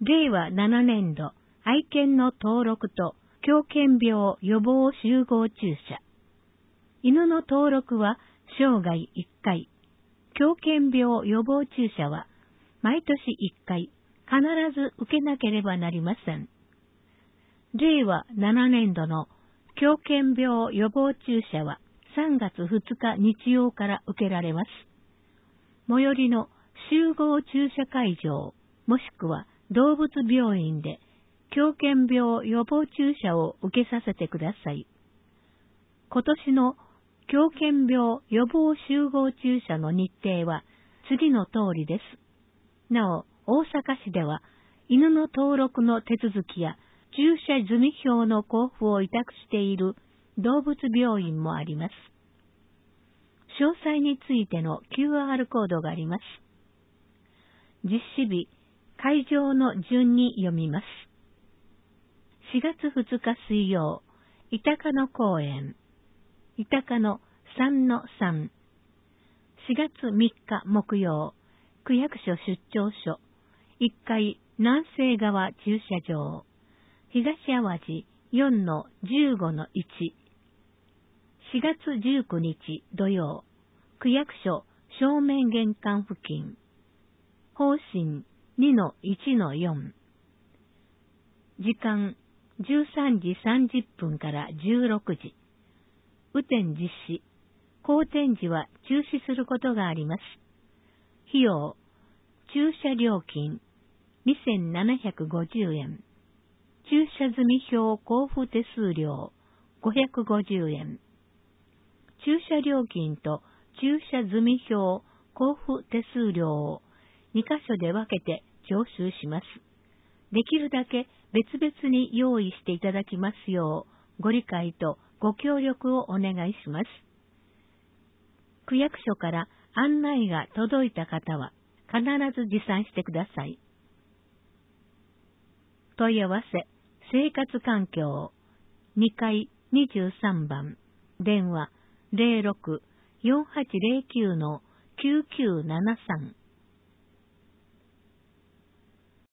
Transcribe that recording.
令和7年度愛犬の登録と狂犬病予防集合注射。犬の登録は生涯1回。狂犬病予防注射は毎年1回必ず受けなければなりません。令和7年度の狂犬病予防注射は3月2日日曜から受けられます。最寄りの集合注射会場もしくは動物病院で狂犬病予防注射を受けさせてください。今年の狂犬病予防集合注射の日程は次の通りです。なお、大阪市では犬の登録の手続きや注射済票の交付を委託している動物病院もあります。詳細についての QR コードがあります。実施日、会場の順に読みます。4月2日水曜、板野公園、板野 3-3。4月3日木曜、区役所出張所、1階南西側駐車場、東淡路 4-15-1。4月19日土曜、区役所正面玄関付近、方針 2-1-4。時間13時30分から16時。雨天実施。好天時は中止することがあります。費用、駐車料金2750円。駐車済票交付手数料550円。駐車料金と駐車済票交付手数料を2カ所で分けて徴収します。できるだけ別々に用意していただきますようご理解とご協力をお願いします。区役所から案内が届いた方は必ず持参してください。問い合わせ、生活環境、2階23番、電話 06-4809-9973